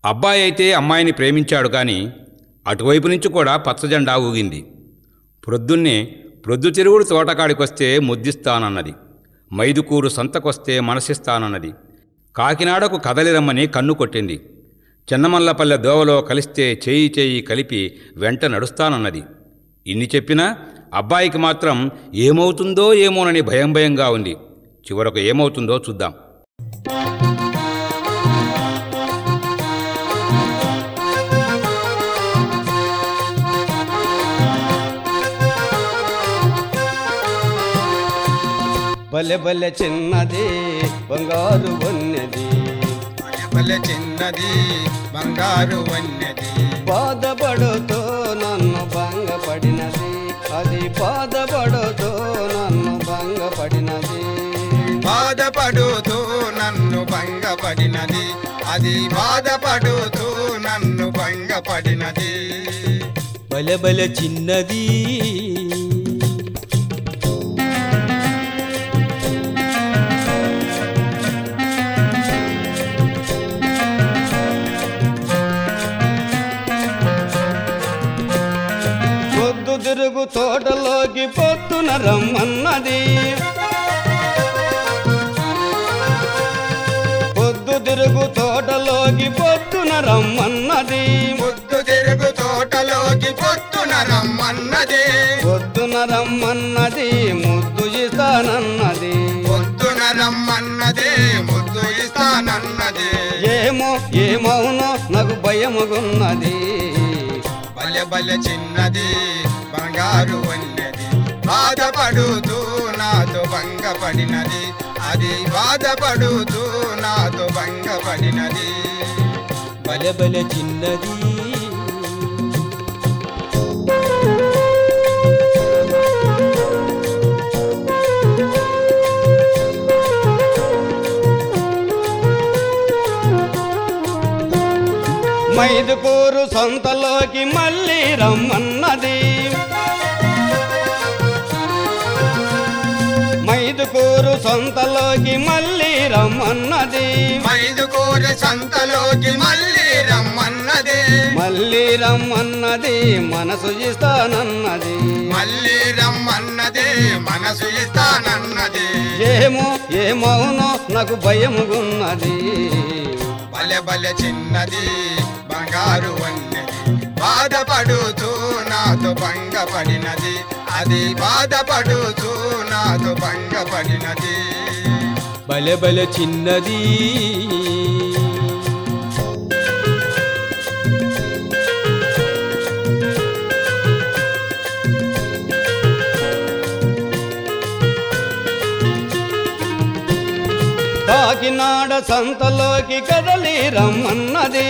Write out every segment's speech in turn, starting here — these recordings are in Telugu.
అబ్బాయి అయితే అమ్మాయిని ప్రేమించాడు కానీ అటువైపు నుంచి కూడా పచ్చజెండా ఊగింది. ప్రొద్దుతిరుగుడు తోటకాడికొస్తే ముద్దిస్తానన్నది, మైదుకూరు సంతకొస్తే మనసిస్తానన్నది, కాకినాడకు కదలిరమ్మని కన్ను కొట్టింది, చెన్నమల్లపల్లె దోవలో కలిస్తే చేయి చేయి కలిపి వెంట నడుస్తానన్నది. ఇన్ని చెప్పినా అబ్బాయికి మాత్రం ఏమవుతుందో ఏమోనని భయంగా ఉంది. చివరకు ఏమవుతుందో చూద్దాం. బలె బలె చిన్నది బంగారు వన్నెది, బలె చిన్నది బంగారు వన్నెది, బాధపడుతూ నన్ను భంగపడినది, అది బాధపడుతూ నన్ను భంగపడినది, బాధపడుతూ నన్ను భంగపడినది, అది బాధపడుతూ నన్ను భంగపడినది. బలె బలె చిన్నది తిరుగు తోటలోకి పొద్దున రమ్మన్నది, పొద్దు తిరుగు తోటలోకి పొద్దున రమ్మన్నది, పొద్దు తిరుగు తోటలోకి పొద్దున రమ్మన్నది, పొద్దున రమ్మన్నది ముద్దు ఇస్తానన్నది, పొద్దున రమ్మన్నది ముద్దు ఇస్తానన్నది. ఏమవునో నాకు భయముగున్నది, బలె బలె చిన్నది బంగారు వన్నెది, బాధపడుతూ నాతో భంగపడినది, అది బాధపడుతూ నాతో భంగపడినది. బలె బలె చిన్నది మైదుకూరు సొంతలోకి మళ్ళీ రమ్మన్నది, మైదుకూరు సొంతలోకి మళ్ళీ రమ్మన్నది, మైదుకూరు సంతలోకి మళ్ళీ రమ్మన్నది, మళ్ళీ రమ్మన్నది మనసు ఇస్తానన్నది, మళ్ళీ రమ్మన్నది మనసు ఇస్తానన్నది. ఏమవునో నాకు భయముగున్నది, బలె బలె చిన్నది బంగారు వన్నెది, బాధపడుతూ నాతో భంగపడినది, అది బాధపడుతూ నాతో భంగపడినది. బలె బలె చిన్నది కాకినాడ సంతలోకి కదలి రమ్మన్నది,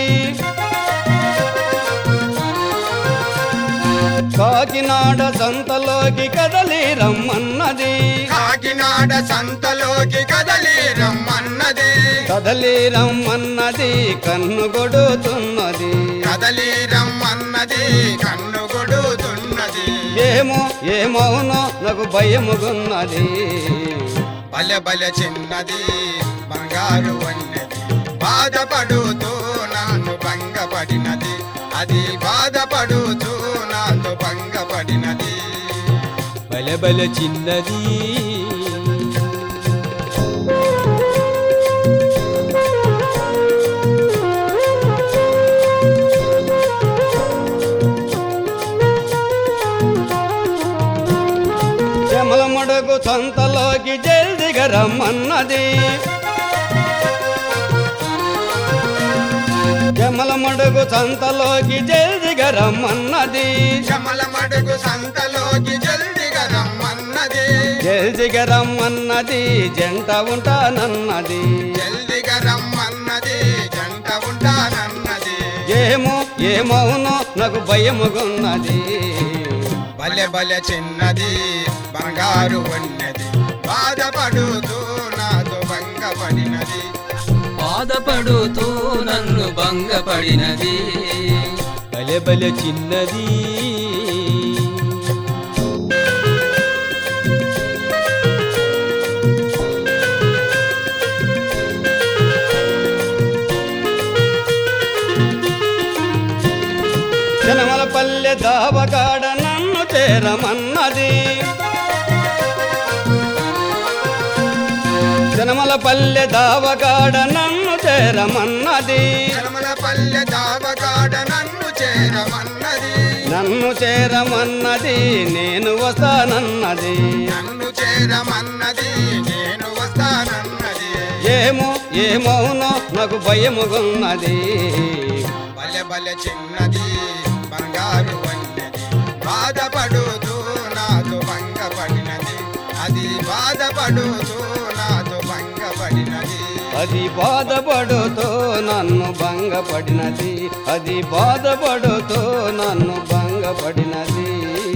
కాకినాడ సంతలోకి కదలి రమ్మన్నది, కాకినాడ సంతలోకి కదలి రమ్మన్నది, కదలి రమ్మన్నది కన్ను కొడుతున్నది, కదలి రమ్మన్నది కన్ను కొడుతున్నది. ఏమవునో నాకు భయముగున్నది, బలె బలె చిన్నది బంగారు వన్నెది, బాధపడుతూ నన్ను భంగపడినది, అది బాధపడుతూ నాతో భంగపడినది. బలె బలె చిన్నది చెమలమడుగు సంతలోకి జల్దిగా రమ్మన్నది, చెమలమడుగు సంతలోకి జల్దిగా రమ్మన్నది, చెమలమడుగు సంతలోకి జల్దిగా రమ్మన్నది, జల్దిగా రమ్మన్నది జంట ఉంటానన్నది, జల్దిగా రమ్మన్నది జంట ఉంటానన్నది. ఏమవునో నాకు భయముగున్నది, బలె బలె చిన్నది బంగారు వన్నెది, బాధపడుతూ నాతో భంగపడినది, బాధపడుతూ నన్ను భంగపడినది. బలె బలె చిన్నది జనమలపల్లె దావగాడ నన్ను చేరమన్నది జనమలపల్లె దావగాడ నన్ను చేరమన్నది జనమలపల్లె దావగాడ నన్ను చేరమన్నది నన్ను చేరమన్నది నేను వస్తానన్నది నన్ను చేరమన్నది నేను వస్తానన్నది ఏమవునో నాకు భయముగున్నది బలె బలె చిన్నది బంగారు వన్నెది బాధపడుతూ నాతో భంగపడినది అది బాధపడుతూ నాతో భంగపడినది అది బాధపడుతూ నన్ను భంగపడినది అది బాధపడుతూ నన్ను భంగపడినది